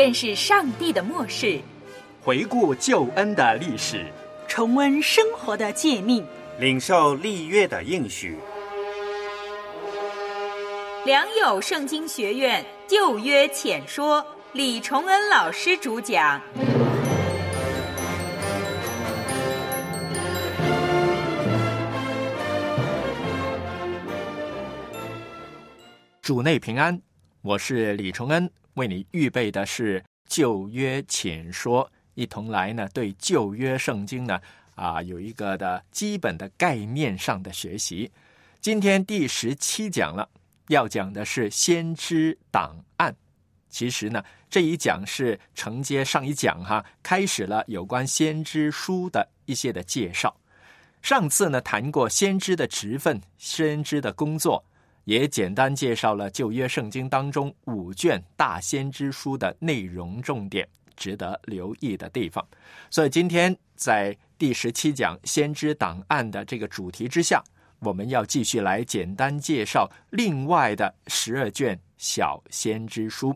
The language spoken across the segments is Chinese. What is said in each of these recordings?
认识上帝的默示， 回顾救恩的历史， 重温生活的诫命， 领受立约的应许。 良友圣经学院旧约浅说，李崇恩老师主讲。 主内平安，我是李崇恩，为你预备的是旧约浅说，一同来呢对旧约圣经呢有一个的基本的概念上的学习。今天第17讲了，要讲的是先知档案。其实呢，这一讲是承接上一讲开始了有关先知书的一些的介绍。上次呢谈过先知的职分，先知的工作，也简单介绍了旧约圣经当中5卷大先知书的内容重点，值得留意的地方。所以今天在第17讲先知档案的这个主题之下，我们要继续来简单介绍另外的12卷小先知书。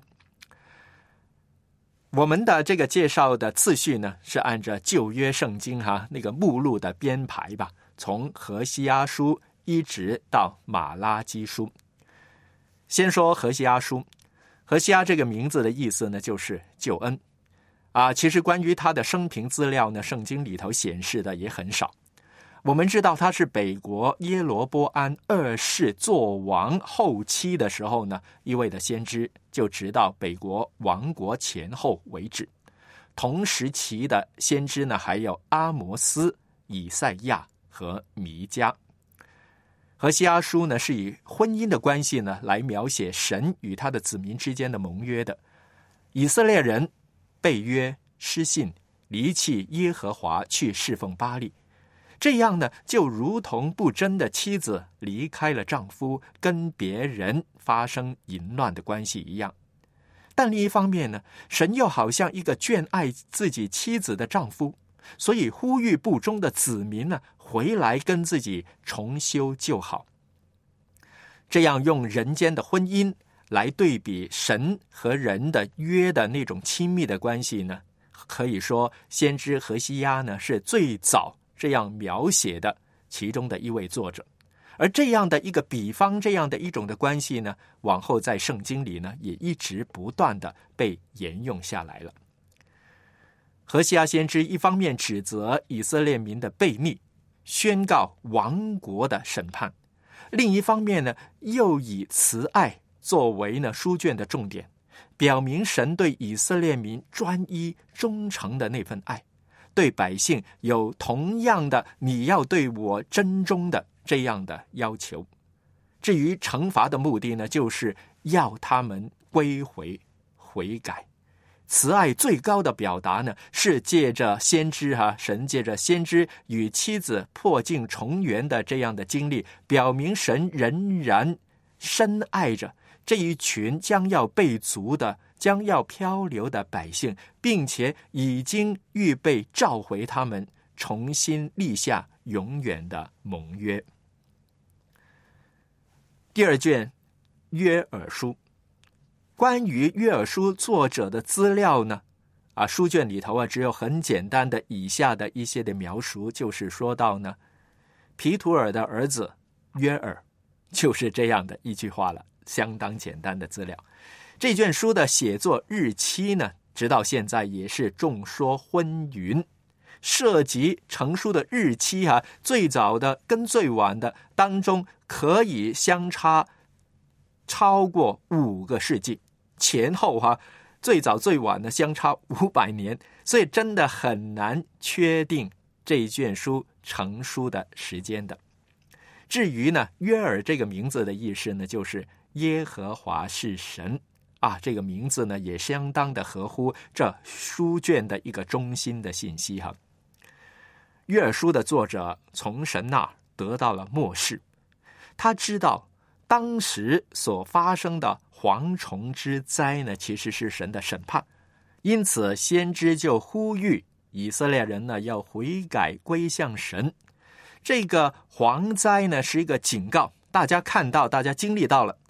我们的这个介绍的次序呢，是按照旧约圣经那个目录的编排吧，从何西阿书一直到马拉基书。先说何西阿书，何西阿这个名字的意思呢，就是救恩其实关于他的生平资料呢，圣经里头显示的也很少。我们知道他是北国耶罗波安2世做王后期的时候呢，一位的先知，就直到北国亡国前后为止。同时期的先知呢，还有阿摩斯、以赛亚和弥迦。何西阿书呢，是以婚姻的关系呢，来描写神与他的子民之间的盟约的。以色列人背约失信，离弃耶和华去侍奉巴力，这样呢，就如同不贞的妻子离开了丈夫，跟别人发生淫乱的关系一样。但另一方面呢，神又好像一个眷爱自己妻子的丈夫，所以呼吁不忠的子民呢，回来跟自己重修旧好。这样用人间的婚姻来对比神和人的约的那种亲密的关系呢，可以说先知何西阿呢，是最早这样描写的其中的一位作者。而这样的一个比方，这样的一种的关系呢，往后在圣经里呢，也一直不断的被沿用下来了。何西阿先知一方面指责以色列民的悖逆，宣告亡国的审判，另一方面呢，又以慈爱作为呢书卷的重点，表明神对以色列民专一忠诚的那份爱，对百姓有同样的你要对我真忠的这样的要求。至于惩罚的目的呢，就是要他们归回悔改。慈爱最高的表达呢，是借着先知神借着先知与妻子破镜重圆的这样的经历，表明神仍然深爱着这一群将要被逐的、将要漂流的百姓，并且已经预备召回他们，重新立下永远的盟约。第2卷约珥书，关于约珥书作者的资料呢，书卷里头只有很简单的以下的一些的描述，就是说到呢，皮图尔的儿子约珥，就是这样的一句话了，相当简单的资料。这卷书的写作日期呢，直到现在也是众说纷纭，涉及成书的日期最早的跟最晚的当中可以相差超过5个世纪，前后最早最晚的相差500年，所以真的很难确定这一卷书成书的时间的。至于呢，约珥这个名字的意思呢，就是耶和华是神这个名字呢，也相当的合乎这书卷的一个中心的信息约珥书的作者从神那儿得到了默示，他知道当时所发生的蝗虫之灾呢，其实是神的审判，因此先知就呼吁以色列人呢，要悔改归向神。这个蝗灾呢，是一个警告，大家看到，大家经历到了，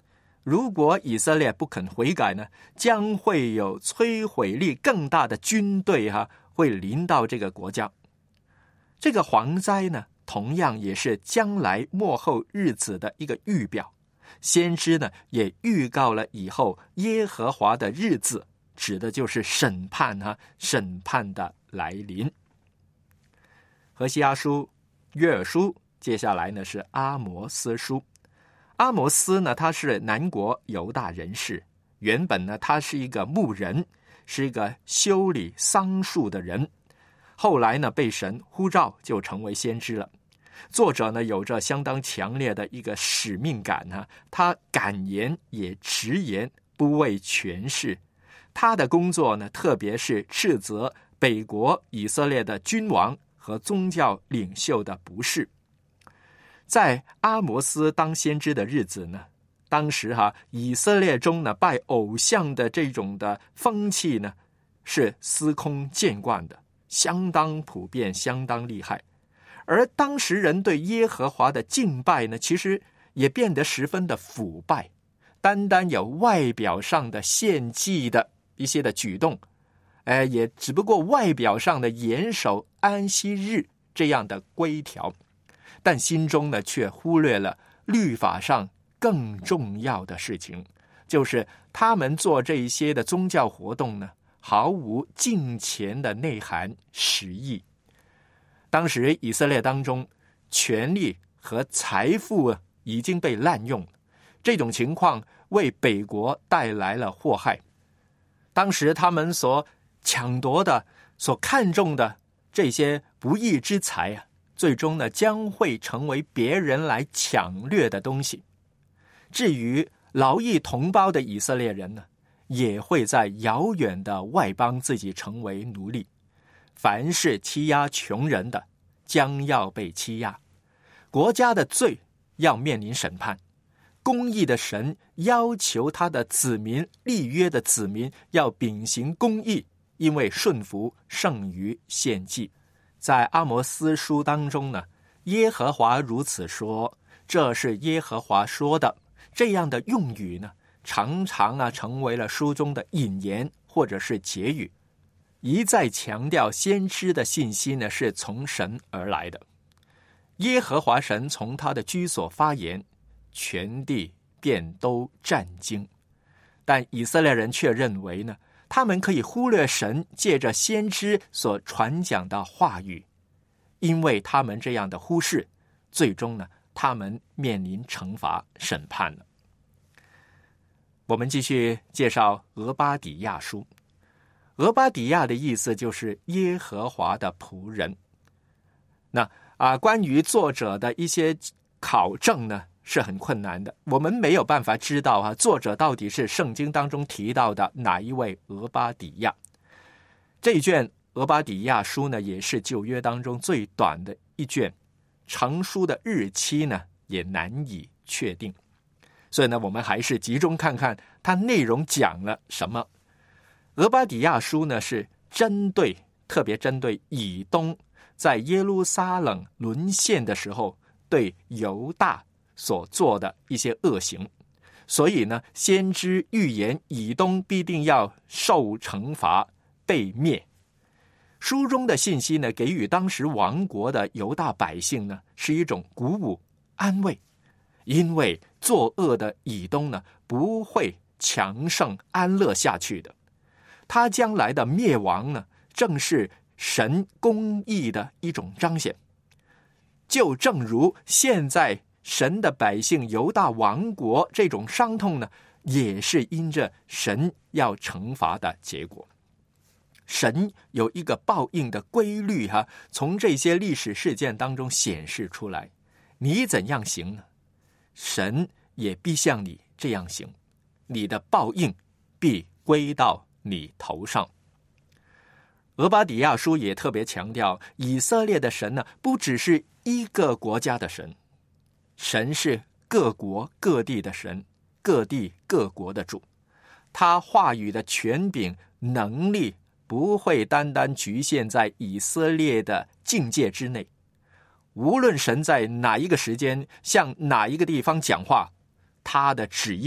如果以色列不肯悔改呢，将会有摧毁力更大的军队会临到这个国家。这个蝗灾呢，同样也是将来末后日子的一个预表。先知呢，也预告了以后耶和华的日子，指的就是审判审判的来临。何西阿书、约珥书，接下来呢是阿摩斯书。阿摩斯呢，他是南国犹大人士，原本呢他是一个牧人，是一个修理桑树的人，后来呢被神呼召，就成为先知了。作者呢有着相当强烈的一个使命感他敢言也直言，不畏权势。他的工作呢，特别是斥责北国以色列的君王和宗教领袖的不是。在阿摩斯当先知的日子呢，当时以色列中呢拜偶像的这种的风气呢是司空见惯的，相当普遍，相当厉害。而当时人对耶和华的敬拜呢，其实也变得十分的腐败，单单有外表上的献祭的一些的举动，也只不过外表上的严守安息日这样的规条，但心中呢却忽略了律法上更重要的事情，就是他们做这一些的宗教活动呢，毫无敬虔的内涵实意。当时以色列当中，权力和财富已经被滥用，这种情况为北国带来了祸害。当时他们所抢夺的、所看重的这些不义之财最终呢将会成为别人来抢掠的东西。至于劳役同胞的以色列人呢，也会在遥远的外邦自己成为奴隶。凡是欺压穷人的，将要被欺压。国家的罪要面临审判。公义的神要求他的子民，立约的子民要秉行公义，因为顺服胜于献祭。在阿摩斯书当中呢，耶和华如此说，这是耶和华说的，这样的用语呢，常常成为了书中的引言或者是结语，一再强调先知的信息呢是从神而来的。耶和华神从他的居所发言，全地便都战惊。但以色列人却认为呢，他们可以忽略神借着先知所传讲的话语，因为他们这样的忽视，最终呢，他们面临惩罚审判了。我们继续介绍俄巴底亚书。俄巴底亚的意思就是耶和华的仆人。那关于作者的一些考证呢，是很困难的，我们没有办法知道作者到底是圣经当中提到的哪一位俄巴底亚。这一卷俄巴底亚书呢，也是旧约当中最短的一卷，成书的日期呢也难以确定，所以呢，我们还是集中看看它内容讲了什么。俄巴底亚书呢是特别针对以东在耶路撒冷沦陷的时候对犹大所做的一些恶行，所以呢，先知预言以东必定要受惩罚被灭。书中的信息呢，给予当时亡国的犹大百姓呢是一种鼓舞安慰，因为作恶的以东呢不会强盛安乐下去的，他将来的灭亡呢正是神公义的一种彰显。就正如现在神的百姓犹大亡国这种伤痛呢，也是因着神要惩罚的结果。神有一个报应的规律从这些历史事件当中显示出来。你怎样行呢？神也必向你这样行，你的报应必归到你头上。俄巴底亚书也特别强调，以色列的神呢，不只是一个国家的神，神是各国各地的神，各地各国的主。他话语的权柄能力不会单单局限在以色列的境界之内，无论神在哪一个时间向哪一个地方讲话，他的旨意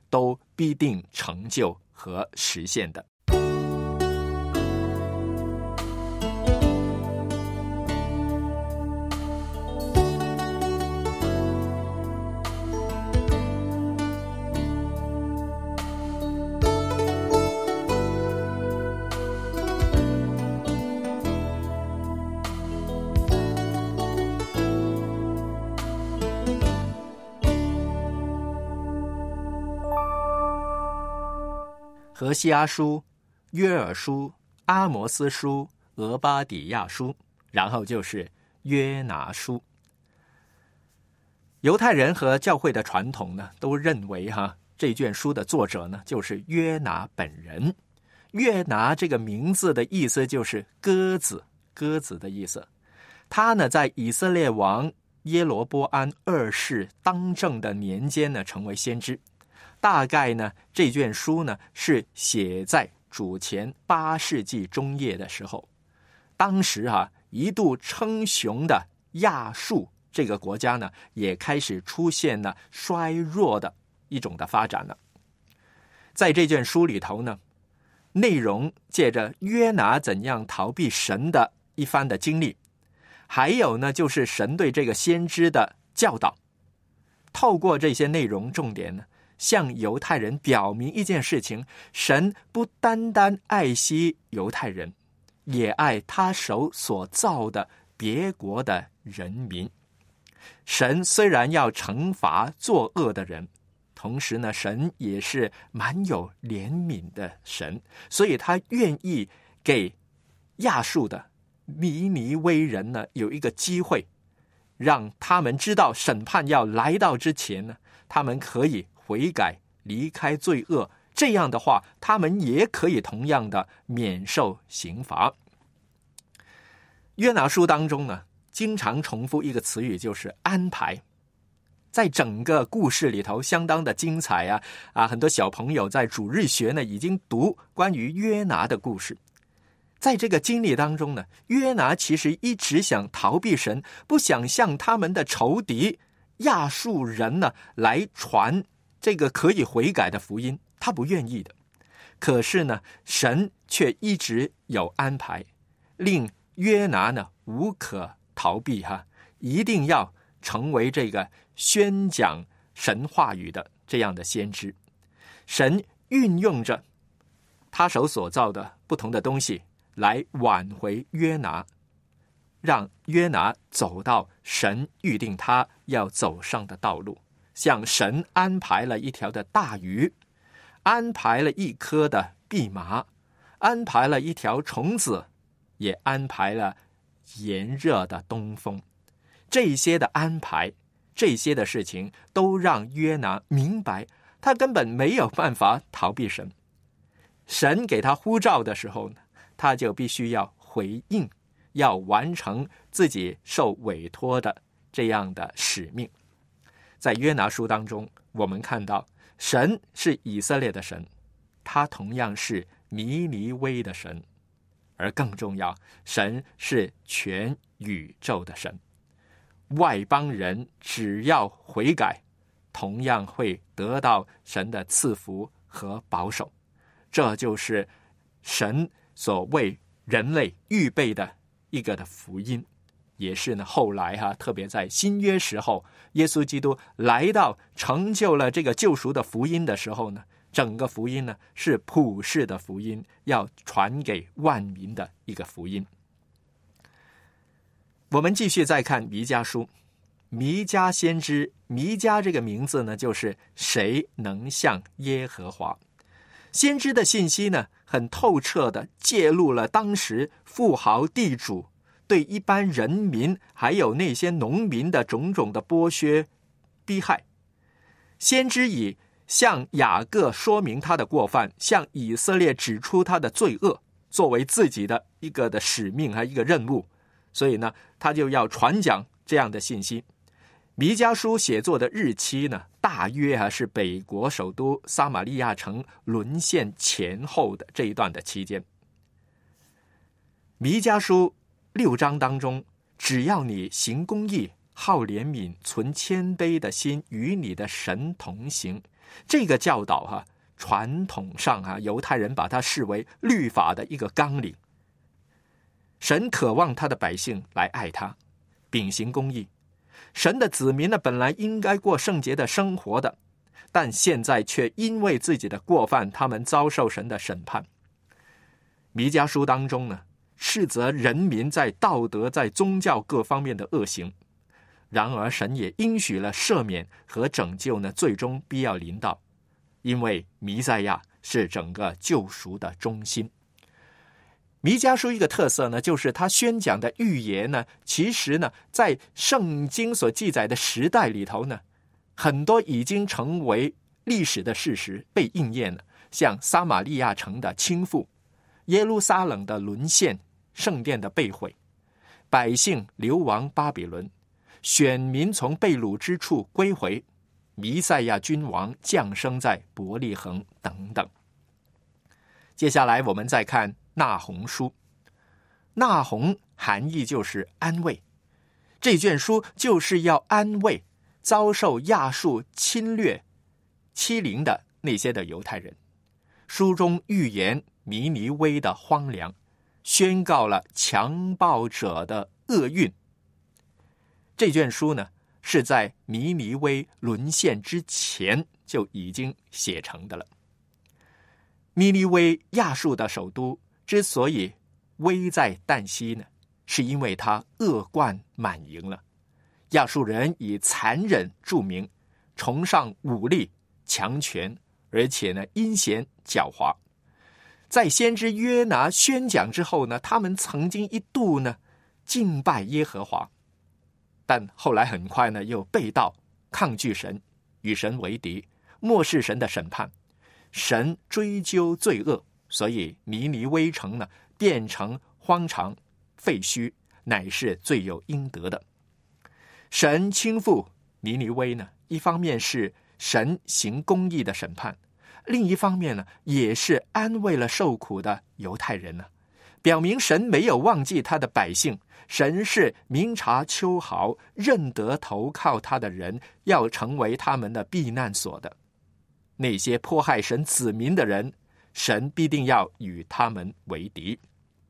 都必定成就和实现的。何西阿书、约珥书、阿摩斯书、俄巴底亚书，然后就是约拿书。犹太人和教会的传统呢，都认为这卷书的作者呢就是约拿本人。约拿这个名字的意思就是鸽子，鸽子的意思。他呢在以色列王耶罗波安二世当政的年间呢成为先知。大概呢，这卷书呢是写在主前8世纪中叶的时候。当时一度称雄的亚述这个国家呢，也开始出现了衰弱的一种的发展了。在这卷书里头呢，内容借着约拿怎样逃避神的一番的经历，还有呢就是神对这个先知的教导。透过这些内容重点呢，向犹太人表明一件事情：神不单单爱惜犹太人，也爱他手所造的别国的人民。神虽然要惩罚作恶的人，同时呢，神也是蛮有怜悯的神，所以他愿意给亚述的尼尼微人呢有一个机会，让他们知道审判要来到之前呢，他们可以悔改，离开罪恶，这样的话他们也可以同样的免受刑罚。约拿书当中呢，经常重复一个词语，就是安排。在整个故事里头相当的精彩很多小朋友在主日学呢已经读关于约拿的故事。在这个经历当中呢，约拿其实一直想逃避神，不想向他们的仇敌亚述人呢来传这个可以悔改的福音，他不愿意的。可是呢，神却一直有安排，令约拿呢无可逃避一定要成为这个宣讲神话语的这样的先知。神运用着他手所造的不同的东西来挽回约拿，让约拿走到神预定他要走上的道路。像神安排了一条的大鱼，安排了一颗的蓖麻，安排了一条虫子，也安排了炎热的东风。这些的安排，这些的事情都让约拿明白，他根本没有办法逃避神。神给他呼召的时候呢，他就必须要回应，要完成自己受委托的这样的使命。在约拿书当中，我们看到神是以色列的神，他同样是尼尼微的神，而更重要，神是全宇宙的神。外邦人只要悔改，同样会得到神的赐福和保守。这就是神所为人类预备的一个的福音，也是呢后来特别在新约时候，耶稣基督来到成就了这个救赎的福音的时候呢，整个福音呢是普世的福音，要传给万民的一个福音。我们继续再看弥迦书。弥迦先知，弥迦这个名字呢就是谁能像耶和华。先知的信息呢很透彻的揭露了当时富豪地主对一般人民还有那些农民的种种的剥削逼害。先知以向雅各说明他的过犯，向以色列指出他的罪恶，作为自己的一个的使命和一个任务，所以呢他就要传讲这样的信息。弥迦书写作的日期呢，大约是北国首都撒玛利亚城沦陷前后的这一段的期间。弥迦书6章当中，只要你行公义，好怜悯，存谦卑的心，与你的神同行， 这个教导传统上犹太人把它视为律法的一个纲领。神渴望他的百姓来爱他，秉行公义。神的子民呢，本来应该过圣洁的生活的，但现在却因为自己的过犯，他们遭受神的审判。弥迦书当中呢，斥责人民在道德、在宗教各方面的恶行。然而神也应许了赦免和拯救呢，最终必要临到，因为弥赛亚是整个救赎的中心。弥迦书一个特色呢，就是他宣讲的预言呢，其实呢，在圣经所记载的时代里头呢，很多已经成为历史的事实，被应验了。像撒玛利亚城的倾覆，耶路撒冷的沦陷，圣殿的被毁，百姓流亡巴比伦，选民从被掳之处归回，弥赛亚君王降生在伯利恒等等。接下来我们再看纳鸿书。纳鸿含义就是安慰，这卷书就是要安慰遭受亚述侵略欺凌的那些的犹太人。书中预言尼尼微的荒凉，宣告了强暴者的厄运。这卷书呢，是在尼尼微沦陷之前就已经写成的了。尼尼微亚述的首都之所以危在旦夕呢，是因为它恶贯满盈了。亚述人以残忍著名，崇尚武力强权，而且呢阴险狡猾。在先知约拿宣讲之后呢，他们曾经一度呢敬拜耶和华，但后来很快呢又背道抗拒神，与神为敌，漠视神的审判。神追究罪恶，所以尼尼微城呢变成荒场废墟，乃是罪有应得的。神倾覆尼尼微呢，一方面是神行公义的审判，另一方面呢，也是安慰了受苦的犹太人呢，表明神没有忘记他的百姓，神是明察秋毫，认得投靠他的人，要成为他们的避难所的。那些迫害神子民的人，神必定要与他们为敌。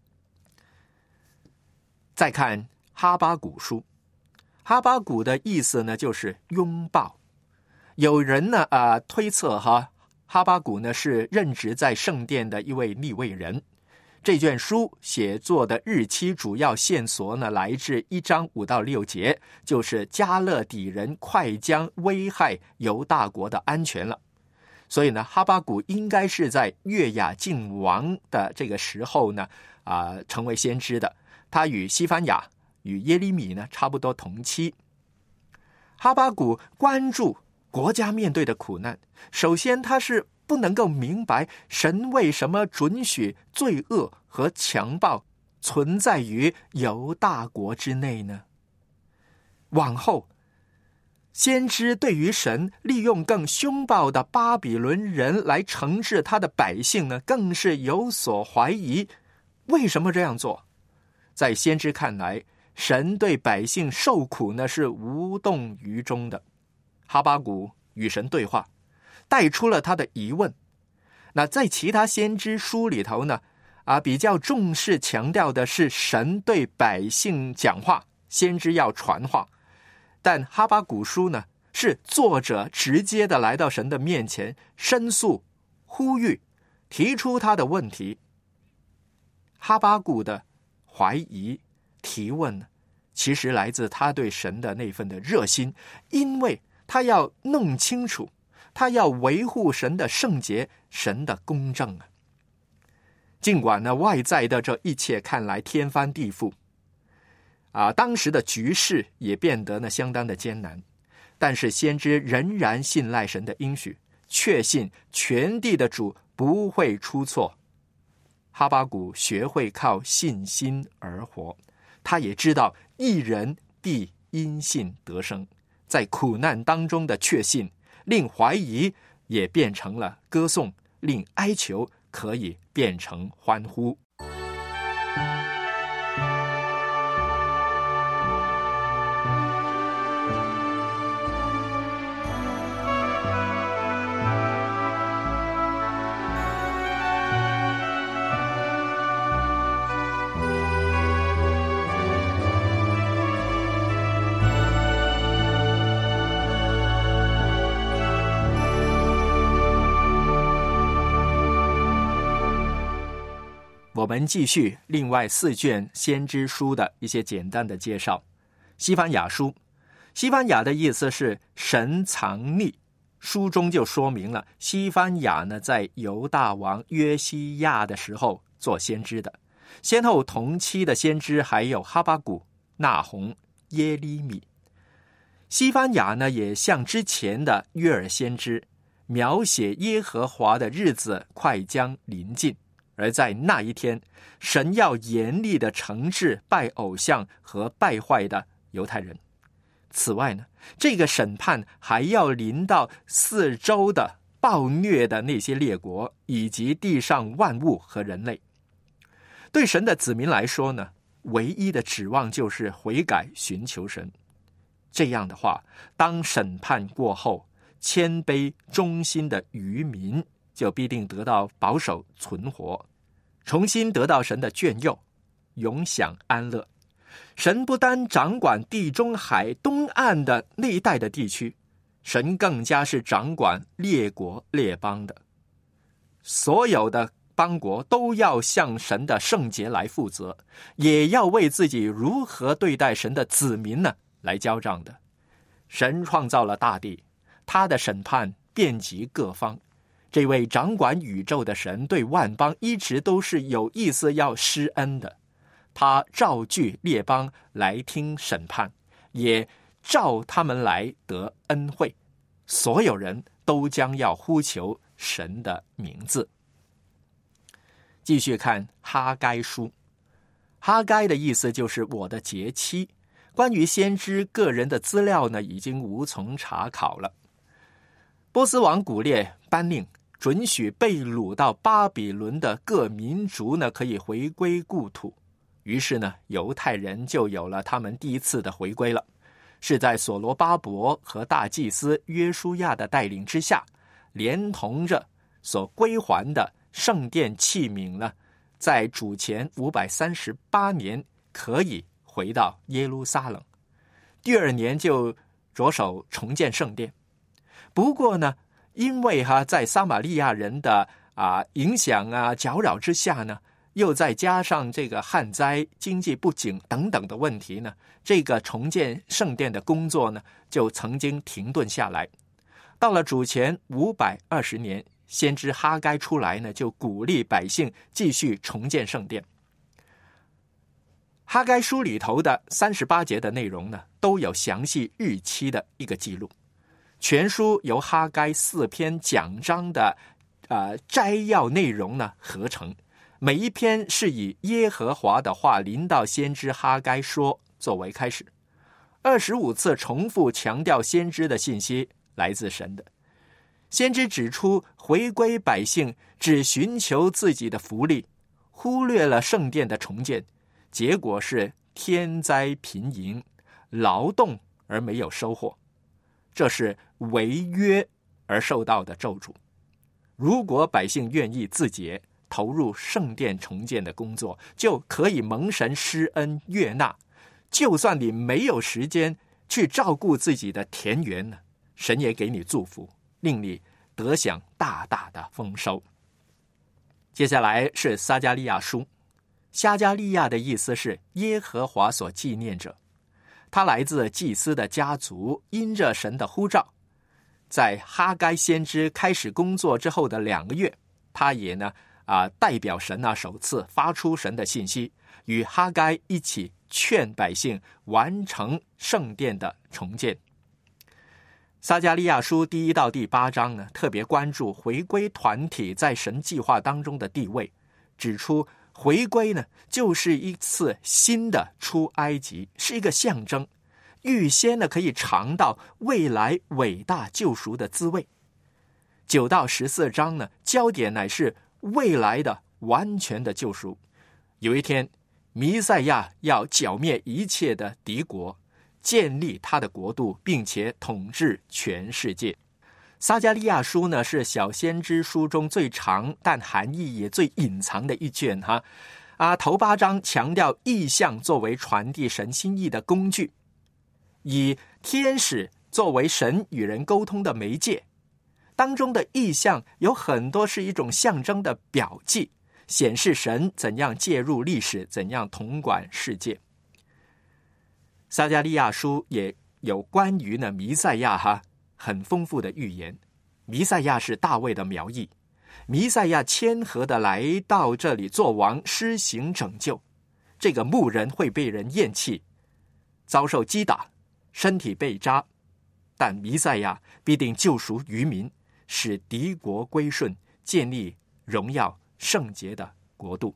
再看哈巴谷书，哈巴谷的意思呢，就是拥抱。有人呢推测哈巴谷呢是任职在圣殿的一位利未人。这卷书写作的日期主要线索呢，来自1章5到6节，就是加勒底人快将危害犹大国的安全了。所以呢，哈巴谷应该是在约雅敬王的这个时候呢成为先知的。他与西番雅与耶利米呢差不多同期。哈巴谷关注国家面对的苦难，首先他是不能够明白神为什么准许罪恶和强暴存在于犹大国之内呢？往后先知对于神利用更凶暴的巴比伦人来惩治他的百姓呢，更是有所怀疑。为什么这样做？在先知看来，神对百姓受苦呢是无动于衷的。哈巴谷与神对话，带出了他的疑问。那在其他先知书里头呢比较重视强调的是神对百姓讲话，先知要传话。但哈巴谷书呢，是作者直接的来到神的面前，申诉、呼吁，提出他的问题。哈巴谷的怀疑、提问，其实来自他对神的那份的热心，因为他要弄清楚，他要维护神的圣洁、神的公正啊。尽管呢，外在的这一切看来天翻地覆当时的局势也变得呢相当的艰难，但是先知仍然信赖神的应许，确信全地的主不会出错。哈巴谷学会靠信心而活，他也知道义人必因信得生，在苦难当中的确信，令怀疑也变成了歌颂，令哀求可以变成欢呼。 们继续另外4卷先知书的一些简单的介绍。西番雅书，西番雅的意思是神藏匿，书中就说明了西番雅呢在犹大王约西亚的时候做先知的，先后同期的先知还有哈巴谷、那鸿、耶利米。西番雅呢也像之前的约珥先知，描写耶和华的日子快将临近，而在那一天，神要严厉的惩治拜偶像和败坏的犹太人。此外呢，这个审判还要临到四周的暴虐的那些列国，以及地上万物和人类。对神的子民来说呢，唯一的指望就是悔改寻求神。这样的话，当审判过后，谦卑忠心的渔民就必定得到保守存活，重新得到神的眷佑，永享安乐。神不单掌管地中海东岸的那一带的地区，神更加是掌管列国列邦的。所有的邦国都要向神的圣洁来负责，也要为自己如何对待神的子民呢来交账的。神创造了大地，他的审判遍及各方。这位掌管宇宙的神对万邦一直都是有意思要施恩的，他召聚列邦来听审判，也召他们来得恩惠。所有人都将要呼求神的名字。继续看哈该书，哈该的意思就是我的节期。关于先知个人的资料呢，已经无从查考了。波斯王古列颁令，准许被掳到巴比伦的各民族呢可以回归故土。于是呢，犹太人就有了他们第一次的回归了，是在所罗巴伯和大祭司约书亚的带领之下，连同着所归还的圣殿器皿呢，在主前538年可以回到耶路撒冷。第2年就着手重建圣殿。不过呢，因为在撒玛利亚人的影响搅扰之下呢，又再加上这个旱灾、经济不景等等的问题呢，这个重建圣殿的工作呢，就曾经停顿下来。到了主前520年，先知哈该出来呢，就鼓励百姓继续重建圣殿。哈该书里头的38节的内容呢，都有详细日期的一个记录。全书由哈该4篇讲章的摘要内容呢合成，每一篇是以耶和华的话临到先知哈该说作为开始，25次重复强调先知的信息来自神的。先知指出回归百姓只寻求自己的福利，忽略了圣殿的重建，结果是天灾贫盈，劳动而没有收获，这是违约而受到的咒诅。如果百姓愿意自洁，投入圣殿重建的工作，就可以蒙神施恩悦纳。就算你没有时间去照顾自己的田园呢，神也给你祝福，令你得享大大的丰收。接下来是撒迦利亚书。撒迦利亚的意思是耶和华所纪念者，他来自祭司的家族，因着神的呼召，在哈该先知开始工作之后的2个月，他也呢代表神首次发出神的信息，与哈该一起劝百姓完成圣殿的重建。撒迦利亚书第1到第8章呢，特别关注回归团体在神计划当中的地位，指出回归呢，就是一次新的出埃及，是一个象征，预先呢可以尝到未来伟大救赎的滋味。9到14章呢，焦点乃是未来的完全的救赎。有一天，弥赛亚要剿灭一切的敌国，建立他的国度，并且统治全世界。撒迦利亚书呢，是小先知书中最长但含义也最隐藏的一卷头8章强调异象作为传递神心意的工具，以天使作为神与人沟通的媒介。当中的异象有很多是一种象征的表记， 显示神怎样介入历史，怎样统管世界。撒迦利亚书也有关于呢弥赛亚很丰富的预言。弥赛亚是大卫的苗裔，弥赛亚谦和的来到这里做王，施行拯救。这个牧人会被人厌弃，遭受击打，身体被扎，但弥赛亚必定救赎渔民，使敌国归顺，建立荣耀圣洁的国度。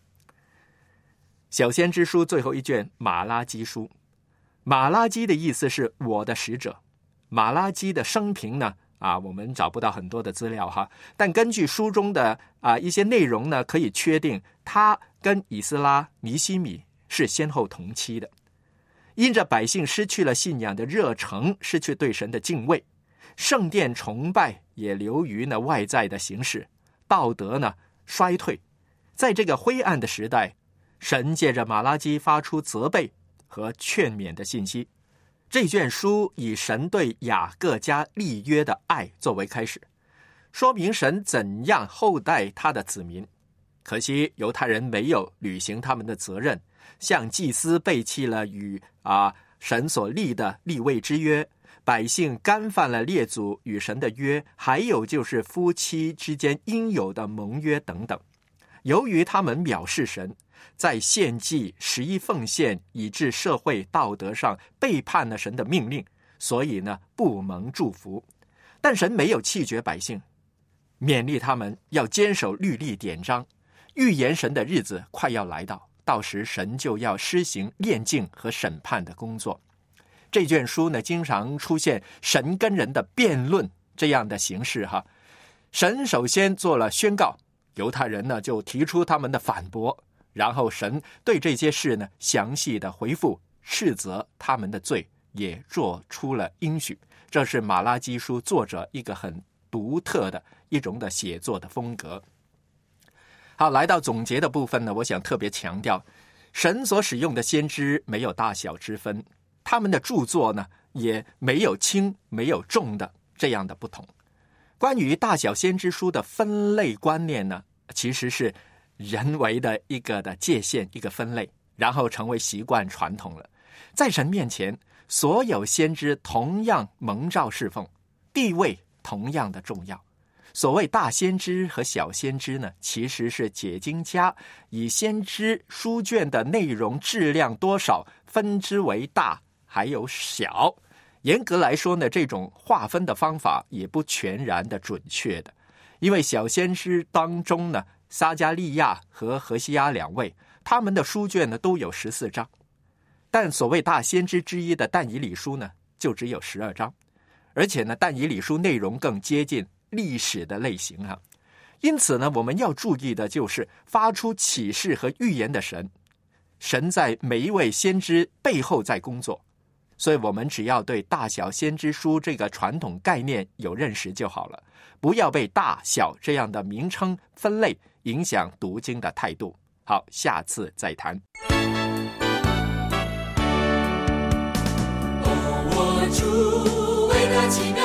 小先知书最后一卷马拉基书，马拉基的意思是我的使者。马拉基的生平呢我们找不到很多的资料但根据书中的一些内容呢，可以确定他跟以斯拉、尼希米是先后同期的。因着百姓失去了信仰的热诚，失去对神的敬畏，圣殿崇拜也流于外在的形式，道德呢衰退。在这个灰暗的时代，神借着马拉基发出责备和劝勉的信息。这卷书以神对雅各家立约的爱作为开始，说明神怎样厚待他的子民。可惜犹太人没有履行他们的责任，像祭司背弃了与神所立的立位之约，百姓干犯了列祖与神的约，还有就是夫妻之间应有的盟约等等。由于他们藐视神，在献祭、十一奉献以致社会道德上背叛了神的命令，所以呢不蒙祝福。但神没有弃绝百姓，勉励他们要坚守律例典章，预言神的日子快要来到，到时神就要施行炼净和审判的工作。这卷书呢经常出现神跟人的辩论这样的形式神首先做了宣告，犹太人呢就提出他们的反驳，然后神对这些事呢详细的回复，斥责他们的罪，也做出了应许。这是马拉基书作者一个很独特的一种的写作的风格。好，来到总结的部分呢，我想特别强调，神所使用的先知没有大小之分，他们的著作呢也没有轻没有重的这样的不同。关于大小先知书的分类观念呢，其实是人为的一个的界限，一个分类，然后成为习惯传统了。在神面前，所有先知同样蒙召侍奉，地位同样的重要。所谓大先知和小先知呢，其实是解经家以先知书卷的内容质量多少分之为大还有小。严格来说呢，这种划分的方法也不全然的准确的，因为小先知当中呢，撒迦利亚和何西阿两位，他们的书卷呢都有14章，但所谓大先知之一的但以理书呢，就只有12章，而且呢，但以理书内容更接近历史的类型因此呢，我们要注意的就是发出启示和预言的神，神在每一位先知背后在工作。所以我们只要对大小先知书这个传统概念有认识就好了，不要被大小这样的名称分类影响读经的态度。好，下次再谈。 我主为他奇妙